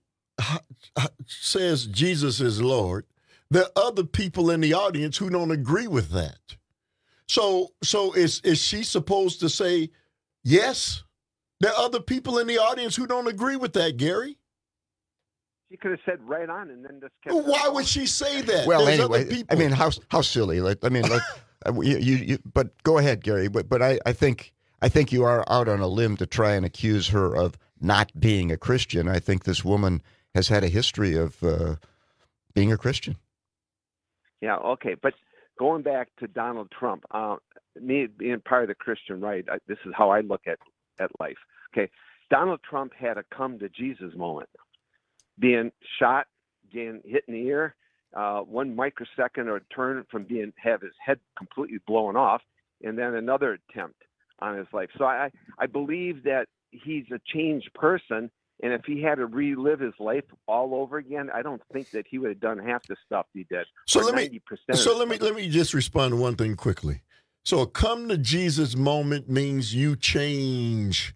says Jesus is Lord, there are other people in the audience who don't agree with that. So, so is is she supposed to say yes? There are other people in the audience who don't agree with that, Gary.
She could have said right on, and then just kept.
Well, why would she say that?
Well,
There's
anyway, I mean, how how silly. Like, I mean, like, you, you, you, but go ahead, Gary. But but I, I think I think you are out on a limb to try and accuse her of not being a Christian. I think this woman has had a history of uh, being a Christian.
Yeah, okay, but going back to Donald Trump, uh, me being part of the Christian right, I, this is how I look at, at life. Okay, Donald Trump had a come to Jesus moment, being shot, getting hit in the ear, uh, one microsecond or turn from being have his head completely blown off, and then another attempt on his life. So I, I believe that he's a changed person. And if he had to relive his life all over again, I don't think that he would have done half the stuff he did.
So let me so let me let me just respond to one thing quickly. So a come to Jesus moment means you change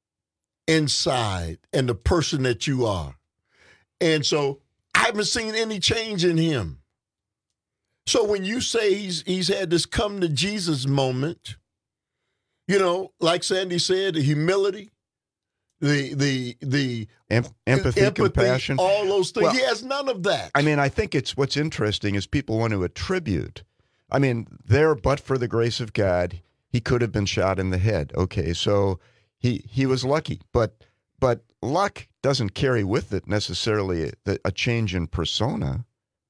inside and the person that you are. And so I haven't seen any change in him. So when you say he's he's had this come to Jesus moment, you know, like Sandy said, the humility, the the the
Em- empathy,
empathy,
compassion,
all those things.
Well,
he has none of that.
I mean, I think it's what's interesting is people want to attribute. I mean, there, but for the grace of God, he could have been shot in the head. Okay, so he he was lucky, but but luck doesn't carry with it necessarily a, a change in persona.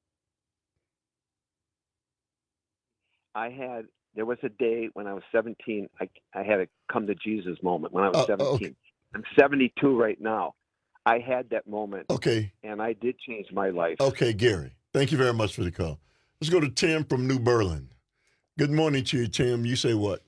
I had there was a day when I was seventeen. I I had a come to Jesus moment when I was
Uh,
seventeen.
okay.
I'm seventy-two right now. I had that moment.
Okay.
And I did change my life.
Okay, Gary. Thank you very much for the call. Let's go to Tim from New Berlin. Good morning to you, Tim. You say what?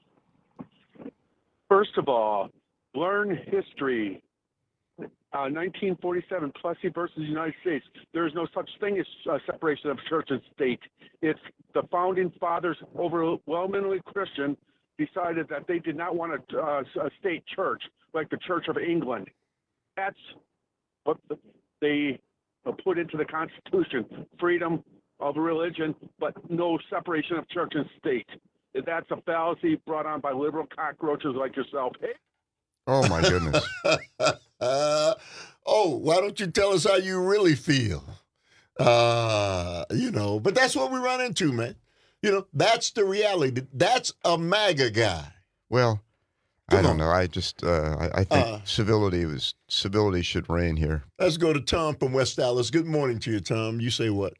First of all, learn history. Uh, nineteen forty-seven, Plessy versus the United States. There is no such thing as uh, separation of church and state. It's the founding fathers, overwhelmingly Christian, decided that they did not want a, uh, a state church like the Church of England. That's what the, they uh, put into the Constitution: freedom of religion, but no separation of church and state. That's a fallacy brought on by liberal cockroaches like yourself. Hey.
Oh, my goodness.
uh, oh, why don't you tell us how you really feel? Uh, you know, but that's what we run into, man. You know, that's the reality. That's a MAGA guy.
Well,
Come
I don't
on.
know. I just uh, I, I think
Uh,
civility was civility should reign here.
Let's go to Tom from West Dallas. Good morning to you, Tom. You say what?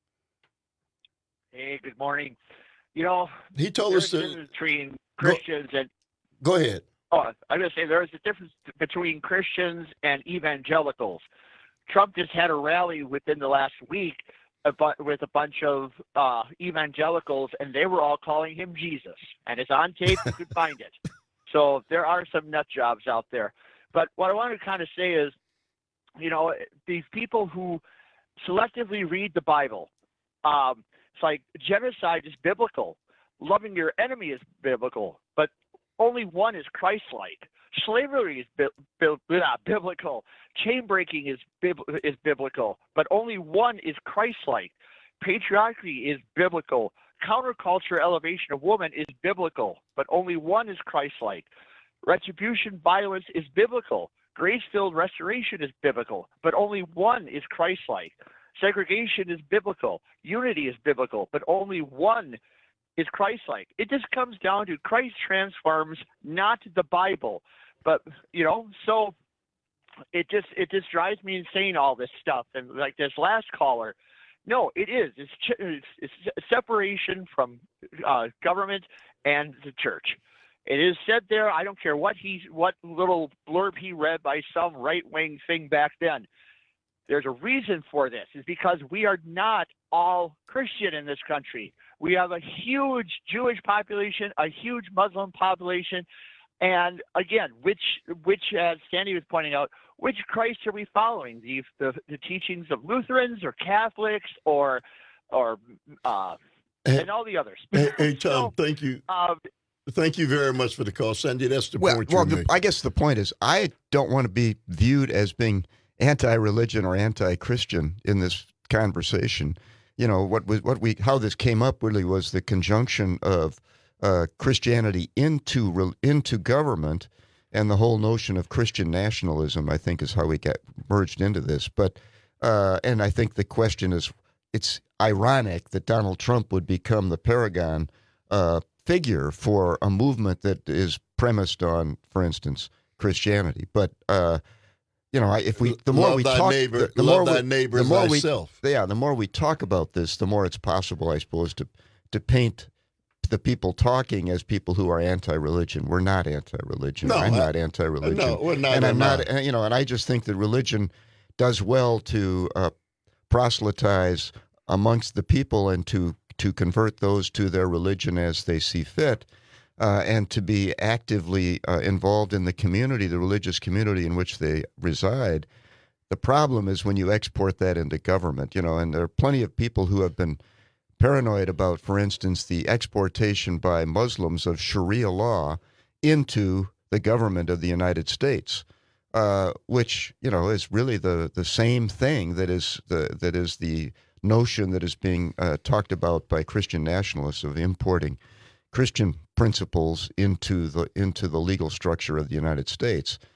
Hey, good morning. You know,
He told
there's
us
a
to
difference between Christians and
go ahead.
oh, I'm going to say there's a difference between Christians and evangelicals. Trump just had a rally within the last week about, with a bunch of uh, evangelicals, and they were all calling him Jesus. And it's on tape; you could find it. So there are some nut jobs out there. But what I want to kind of say is, you know, these people who selectively read the Bible. Um, it's like genocide is biblical. Loving your enemy is biblical, but only one is Christ-like. Slavery is bi- bi- uh, biblical. Chain breaking is bib- is biblical, but only one is Christ-like. Patriarchy is biblical. Counterculture elevation of woman is biblical, but only one is Christ-like. Retribution violence is biblical. Grace-filled restoration is biblical, but only one is Christ-like. Segregation is biblical. Unity is biblical, but only one is Christ-like. It just comes down to Christ transforms, not the Bible. But, you know, so it just it just drives me insane, all this stuff. And like this last caller, no, it is. It's, ch- it's, it's separation from uh, government and the church. It is said there. I don't care what he, what little blurb he read by some right-wing thing back then. There's a reason for this. Is because we are not all Christian in this country. We have a huge Jewish population, a huge Muslim population, and again, which, which as Sandy was pointing out, which Christ are we following? The the, the teachings of Lutherans or Catholics or or uh, and all the others.
Hey, hey Tom,
So,
thank you.
uh,
Thank you very much for the call, Sandy. That's the
Well,
point
well,
you're
the,
making.
I guess the point is I don't want to be viewed as being anti-religion or anti-Christian in this conversation. You know, what was what we how this came up really was the conjunction of uh, Christianity into re, into government, and the whole notion of Christian nationalism, I think, is how we got merged into this. But uh, and I think the question is, it's ironic that Donald Trump would become the paragon uh, figure for a movement that is premised on, for instance, Christianity. But uh, you know, if we the more
Love
we
thy
talk,
neighbor-
the, the
love
more
thy
we,
neighbor
the
as
more
thyself.
we, yeah, the more we talk about this, the more it's possible, I suppose, to to paint the people talking as people who are anti-religion. We're not anti-religion.
No,
I'm
I-
not anti-religion.
no, we're not,
And I'm
we're
not.
not.
and, You know, and I just think that religion does well to uh, proselytize amongst the people and to to convert those to their religion as they see fit, uh, and to be actively uh, involved in the community, the religious community in which they reside. The problem is when you export that into government, you know, and there are plenty of people who have been paranoid about, for instance, the exportation by Muslims of Sharia law into the government of the United States, uh, which, you know, is really the, the same thing that is the that is the notion that is being uh, talked about by Christian nationalists of importing Christian principles into the into the legal structure of the United States.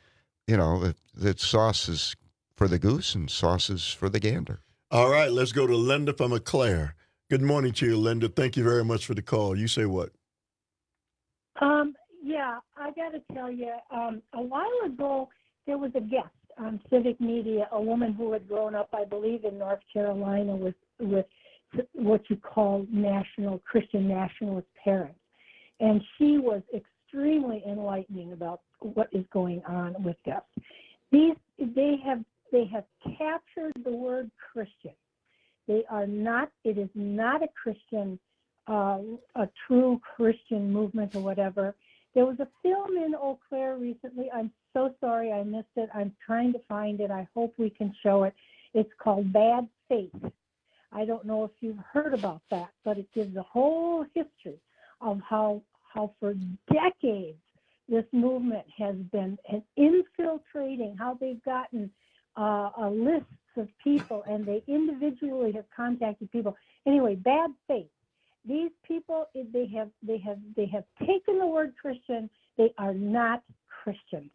you know, that sauce is for the goose and sauce is for the gander.
All right, let's go to Linda from Eau Claire. Good morning to you, Linda. Thank you very much for the call. You say what?
Um, yeah, I got to tell you, um, a while ago, there was a guest on Civic Media, a woman who had grown up, I believe, in North Carolina with, with what you call national, Christian nationalist parents. And she was extremely enlightening about what is going on with this. These, they have, they have captured the word Christian. They are not, it is not a Christian, uh, a true Christian movement or whatever. There was a film in Eau Claire recently. I'm so sorry I missed it. I'm trying to find it. I hope we can show it. It's called Bad Faith. I don't know if you've heard about that, but it gives a whole history of how, how for decades this movement has been infiltrating, how they've gotten uh, a list of people, and they individually have contacted people. Anyway, Bad Faith. These people, they have, they have, they have taken the word Christian. They are not Christians.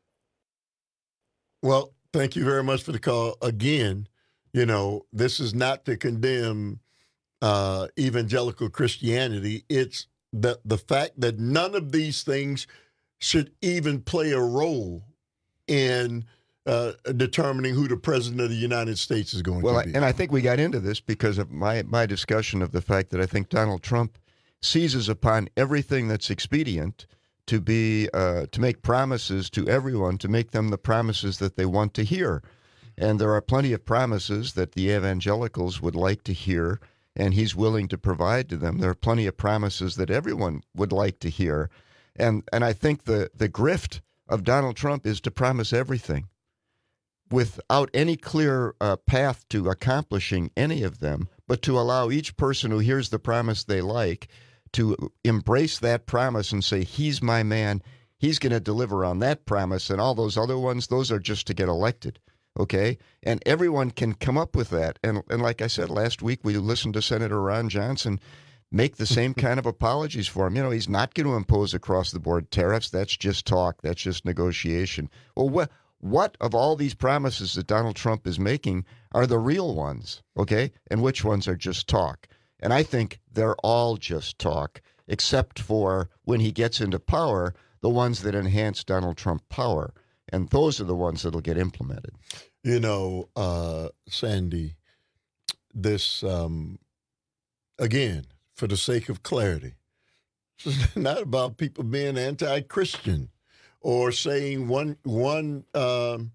Well, thank you very much for the call. Again, you know, this is not to condemn uh, evangelical Christianity. It's the the fact that none of these things should even play a role in uh, determining who the president of the United States is going
well,
to be.
And I think we got into this because of my, my discussion of the fact that I think Donald Trump seizes upon everything that's expedient to be uh, to make promises to everyone, to make them the promises that they want to hear. And there are plenty of promises that the evangelicals would like to hear, and he's willing to provide to them. There are plenty of promises that everyone would like to hear. And and I think the, the grift of Donald Trump is to promise everything without any clear uh, path to accomplishing any of them, but to allow each person who hears the promise they like to embrace that promise and say, he's my man, he's going to deliver on that promise, and all those other ones, those are just to get elected, okay? And everyone can come up with that. And, and like I said, last week we listened to Senator Ron Johnson make the same kind of apologies for him. You know, he's not going to impose across-the-board tariffs. That's just talk. That's just negotiation. Well, what... What of all these promises that Donald Trump is making are the real ones, okay? And which ones are just talk? And I think they're all just talk, except for when he gets into power, the ones that enhance Donald Trump power. And those are the ones that will get implemented.
You know, uh, Sandy, this, um, again, for the sake of clarity, it's not about people being anti-Christian or saying one one um,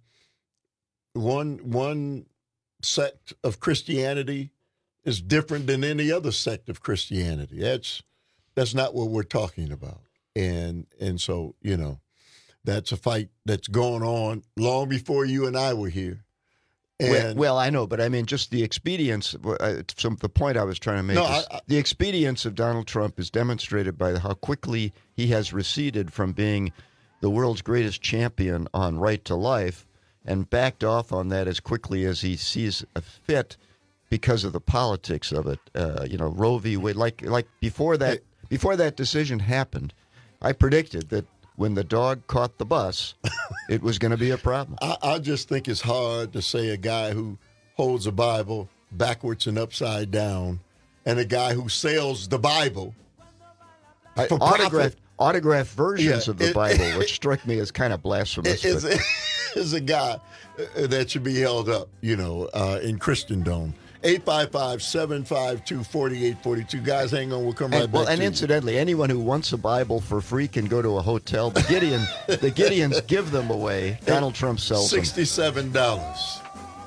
one one sect of Christianity is different than any other sect of Christianity. That's that's not what we're talking about. And and so, you know, that's a fight that's going on long before you and I were here. And
well, well, I know, but I mean, just the expedience, uh, some, the point I was trying to make
No,
is
I- I-
the expedience of Donald Trump is demonstrated by how quickly he has receded from being the world's greatest champion on right to life and backed off on that as quickly as he sees a fit because of the politics of it. Uh, you know, Roe v. Wade, like like before that before that decision happened, I predicted that when the dog caught the bus, it was going to be a problem.
I, I just think it's hard to say a guy who holds a Bible backwards and upside down and a guy who sells the Bible
I,
for
autographed
profit.
autographed versions
Yeah,
of the
it-
Bible, which struck me as kind of blasphemous.
is,
but-
is a guy that should be held up, you know, uh, in Christendom. eight five five, seven five two, four eight four two. Guys, hang on. We'll come right
And, well,
back
and
to you.
incidentally, anyone who wants a Bible for free can go to a hotel. The Gideon, the Gideons give them away. Donald Trump sells them.
sixty-seven dollars.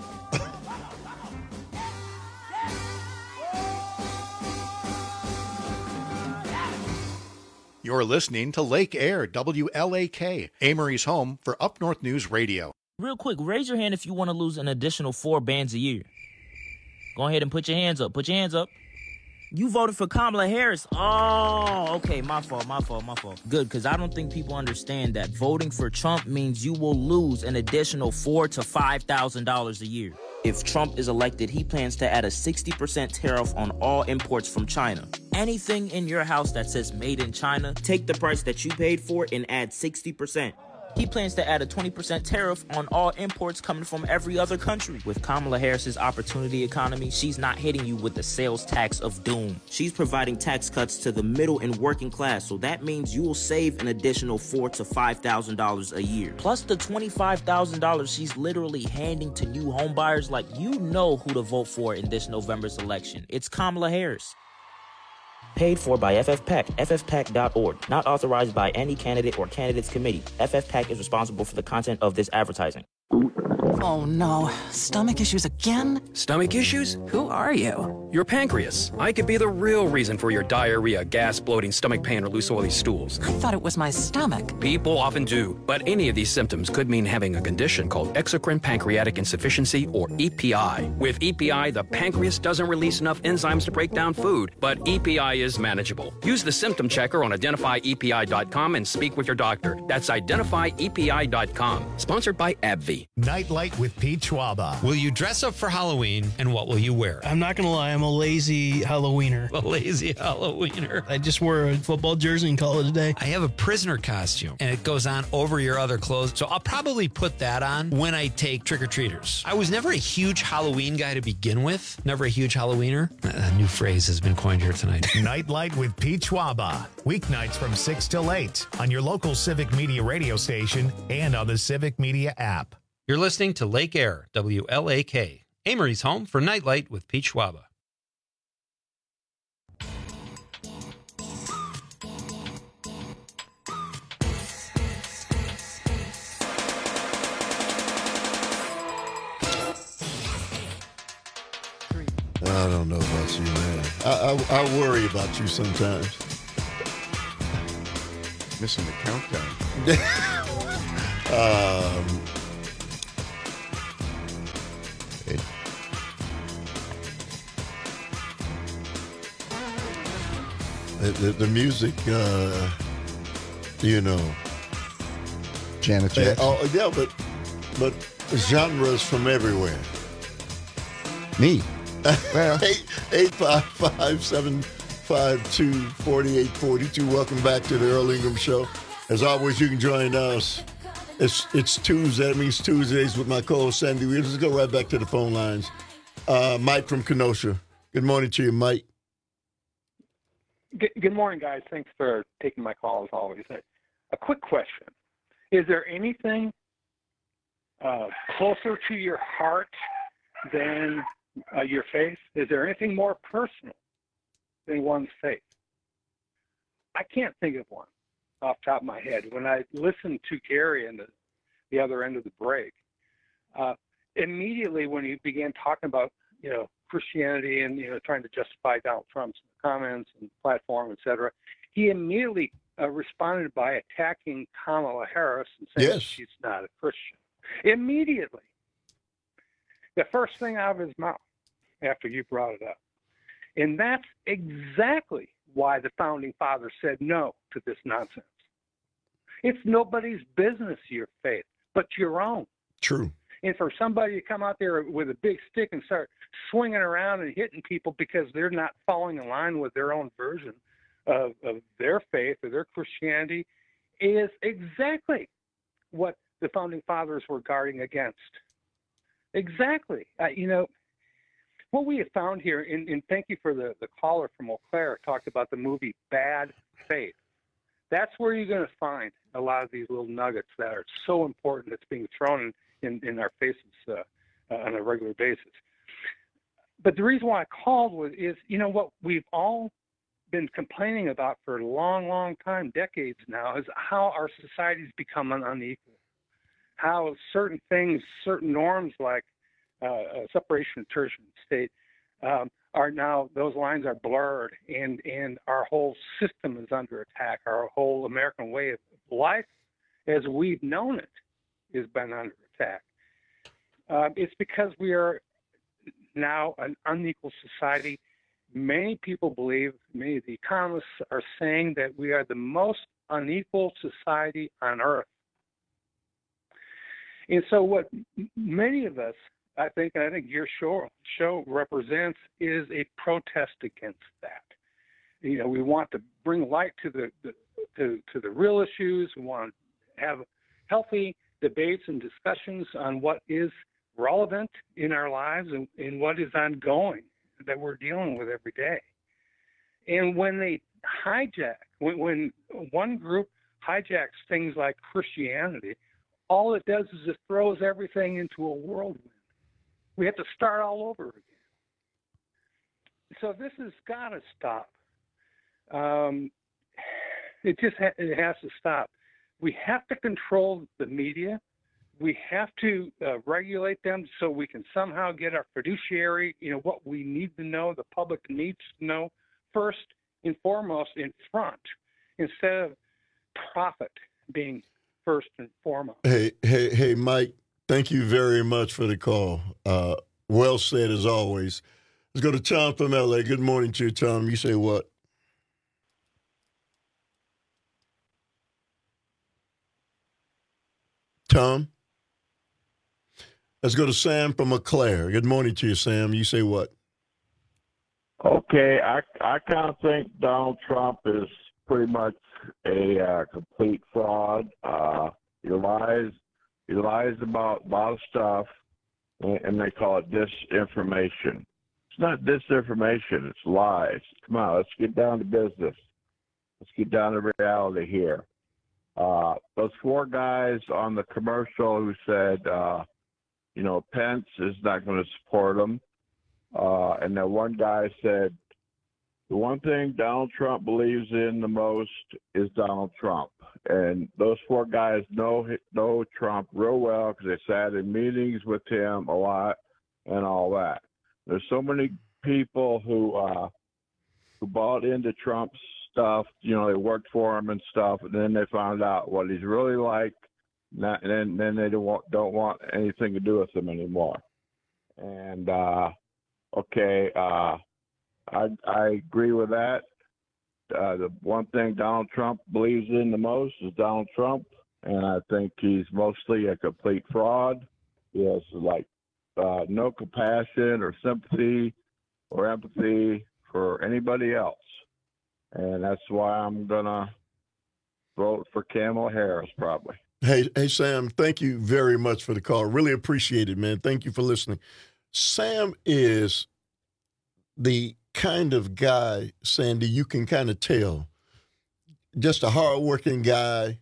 You're listening to Lake Air, W L A K, Amory's home for Up North News Radio.
Real quick, raise your hand if you want to lose an additional four bands a year. Go ahead and put your hands up. Put your hands up. You voted for Kamala Harris. Oh, okay. My fault, my fault, my fault. Good, because I don't think people understand that voting for Trump means you will lose an additional four to five thousand dollars a year. If Trump is elected, he plans to add a sixty percent tariff on all imports from China. Anything in your house that says made in China, take the price that you paid for and add sixty percent. He plans to add a twenty percent tariff on all imports coming from every other country. With Kamala Harris's opportunity economy, she's not hitting you with the sales tax of doom. She's providing tax cuts to the middle and working class, so that means you will save an additional four thousand to five thousand dollars a year. Plus the twenty-five thousand dollars she's literally handing to new homebuyers. Like, you know who to vote for in this November's election. It's Kamala Harris. Paid for by F F PAC, F F PAC dot org. Not authorized by any candidate or candidates committee. F F PAC is responsible for the content of this advertising.
Oh no, stomach issues again?
Stomach issues?
Who are you?
Your pancreas. I could be the real reason for your diarrhea, gas, bloating, stomach pain, or loose oily stools.
I thought it was my stomach.
People often do, but any of these symptoms could mean having a condition called exocrine pancreatic insufficiency, or E P I. With E P I, the pancreas doesn't release enough enzymes to break down food, but E P I is manageable. Use the symptom checker on identify E P I dot com and speak with your doctor. That's identify E P I dot com. Sponsored by AbbVie.
Nightlight with Pete Schwaba.
Will you dress up for Halloween, and what will you wear?
I'm not going to lie, I'm a lazy Halloweener.
A lazy Halloweener.
I just wore a football jersey and call it a day.
I have a prisoner costume, and it goes on over your other clothes, so I'll probably put that on when I take trick-or-treaters. I was never a huge Halloween guy to begin with. Never a huge Halloweener. A new phrase has been coined here tonight.
Nightlight with Pete Schwaba. Weeknights from six till eight on your local Civic Media radio station and on the Civic Media app.
You're listening to Lake Air, W L A K, Amory's home for Nightlight with Pete Schwaba.
I don't know about you, man. I, I, I worry about you sometimes.
Missing the countdown.
um, it, the, the, the music, uh, you know.
Janet Jackson.
Oh, yeah, but, but genres from everywhere.
Me. Well,
eight eight five five seven five two four eight four two. Welcome back to the Earl Ingram Show. As always, you can join us. It's it's Tuesday. That means Tuesdays with my co-host Sandy. We'll just go right back to the phone lines. Uh, Mike from Kenosha. Good morning to you, Mike.
Good, good morning, guys. Thanks for taking my call as always. A, a quick question: is there anything uh, closer to your heart than Uh, your faith? Is there anything more personal than one's faith? I can't think of one off the top of my head. When I listened to Gary and the, the other end of the break, uh, immediately when he began talking about, you know, Christianity and, you know, trying to justify Donald Trump's comments and platform, et cetera, he immediately uh, responded by attacking Kamala Harris and saying
yes.
she's not a Christian. Immediately. The first thing out of his mouth after you brought it up. And that's exactly why the Founding Fathers said no to this nonsense. It's nobody's business, your faith, but your own.
True.
And for somebody to come out there with a big stick and start swinging around and hitting people because they're not falling in line with their own version of, of their faith or their Christianity is exactly what the Founding Fathers were guarding against. Exactly. Uh, you know, what we have found here, and, and thank you for the, the caller from Eau Claire, talked about the movie Bad Faith. That's where you're going to find a lot of these little nuggets that are so important that's being thrown in, in, in our faces uh, uh, on a regular basis. But the reason why I called was, is, you know, what we've all been complaining about for a long, long time, decades now, is how our society's become unequal. How certain things, certain norms like uh, separation of church and state um, are now, those lines are blurred, and, and our whole system is under attack. Our whole American way of life, as we've known it, has been under attack. Uh, it's because we are now an unequal society. Many people believe, many of the economists are saying that we are the most unequal society on earth. And so what many of us, I think, and I think your show, show represents, is a protest against that. You know, we want to bring light to the, the to, to the real issues. We want to have healthy debates and discussions on what is relevant in our lives and, and what is ongoing that we're dealing with every day. And when they hijack, when, when one group hijacks things like Christianity, all it does is it throws everything into a whirlwind. We have to start all over again. So this has got to stop. Um, it just ha- it has to stop. We have to control the media. We have to uh, regulate them so we can somehow get our fiduciary, you know, what we need to know, the public needs to know, first and foremost in front, instead of profit being first and foremost.
Hey, hey, hey, Mike, thank you very much for the call. Uh, well said, as always. Let's go to Tom from L A. Good morning to you, Tom. You say what? Tom? Let's go to Sam from Eau Claire. Good morning to you, Sam. You say what?
Okay, I, I kind of think Donald Trump is pretty much a uh, complete fraud. Uh, he lies. He lies about a lot of stuff, and, and they call it disinformation. It's not disinformation. It's lies. Come on, let's get down to business. Let's get down to reality here. Uh, those four guys on the commercial who said, uh, you know, Pence is not going to support him. Uh, and that one guy said, the one thing Donald Trump believes in the most is Donald Trump. And those four guys know know Trump real well because they sat in meetings with him a lot and all that. There's so many people who uh, who bought into Trump's stuff. You know, they worked for him and stuff, and then they found out what he's really like. Not, and then, then they don't want, don't want anything to do with him anymore. And uh, okay, uh, I I agree with that. Uh, the one thing Donald Trump believes in the most is Donald Trump, and I think he's mostly a complete fraud. He has like uh, no compassion or sympathy or empathy for anybody else, and that's why I'm gonna vote for Kamala Harris probably.
Hey, hey, Sam, thank you very much for the call. Really appreciate it, man. Thank you for listening. Sam is the kind of guy, Sandy, you can kind of tell, just a hardworking guy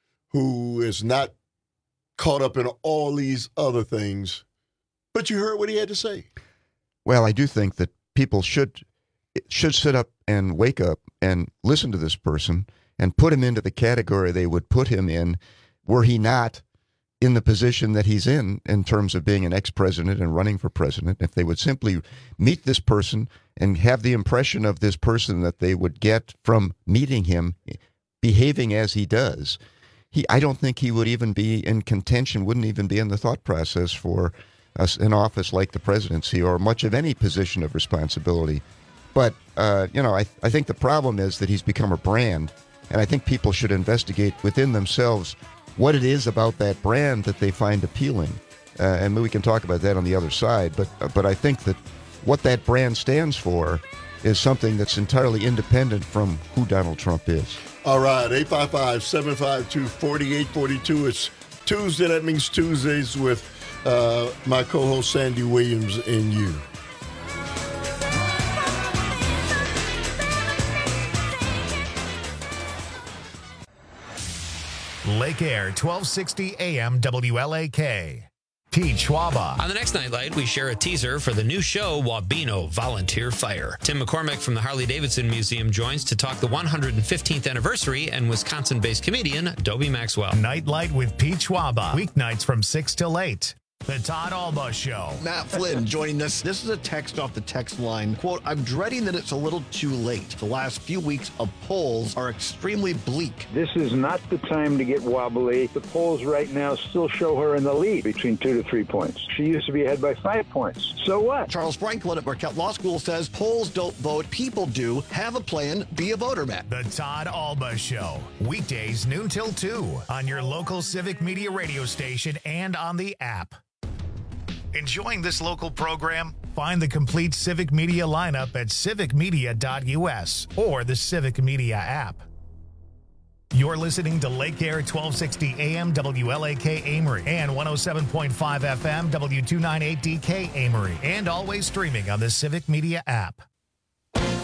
who is not caught up in all these other things. But you heard what he had to say.
Well, I do think that people should should sit up and wake up and listen to this person and put him into the category they would put him in were he not in the position that he's in, in terms of being an ex-president and running for president. If they would simply meet this person and have the impression of this person that they would get from meeting him behaving as he does, he I don't think he would even be in contention, wouldn't even be in the thought process for us an office like the presidency or much of any position of responsibility. But, uh, you know, I, I think the problem is that he's become a brand, and I think people should investigate within themselves what it is about that brand that they find appealing. Uh, and we can talk about that on the other side. But but I think that what that brand stands for is something that's entirely independent from who Donald Trump is.
All right, eight five five, seven five two, four eight four two. It's Tuesday. That means Tuesdays with uh, my co-host Sandy Williams and you.
Lake Air, twelve sixty A M W L A K. Pete Schwaba.
On the next Nightlight, we share a teaser for the new show, Wabeno Volunteer Fire. Tim McCormick from the Harley-Davidson Museum joins to talk the one hundred fifteenth anniversary and Wisconsin-based comedian Dobie Maxwell.
Nightlight with Pete Schwaba. Weeknights from six till eight. The Todd Alba Show.
Matt Flynn joining us. This is a text off the text line. Quote, I'm dreading that it's a little too late. The last few weeks of polls are extremely bleak.
This is not the time to get wobbly. The polls right now still show her in the lead between two to three points. She used to be ahead by five points. So what?
Charles Franklin at Marquette Law School says polls don't vote, people do. Have a plan, be a voter, Matt.
The Todd Alba Show. Weekdays noon till two on your local Civic Media radio station and on the app. Enjoying this local program? Find the complete Civic Media lineup at civic media dot U S or the Civic Media app. You're listening to Lake Air twelve sixty A M W L A K Amory and one oh seven point five F M W two ninety-eight D K Amory, and always streaming on the Civic Media app.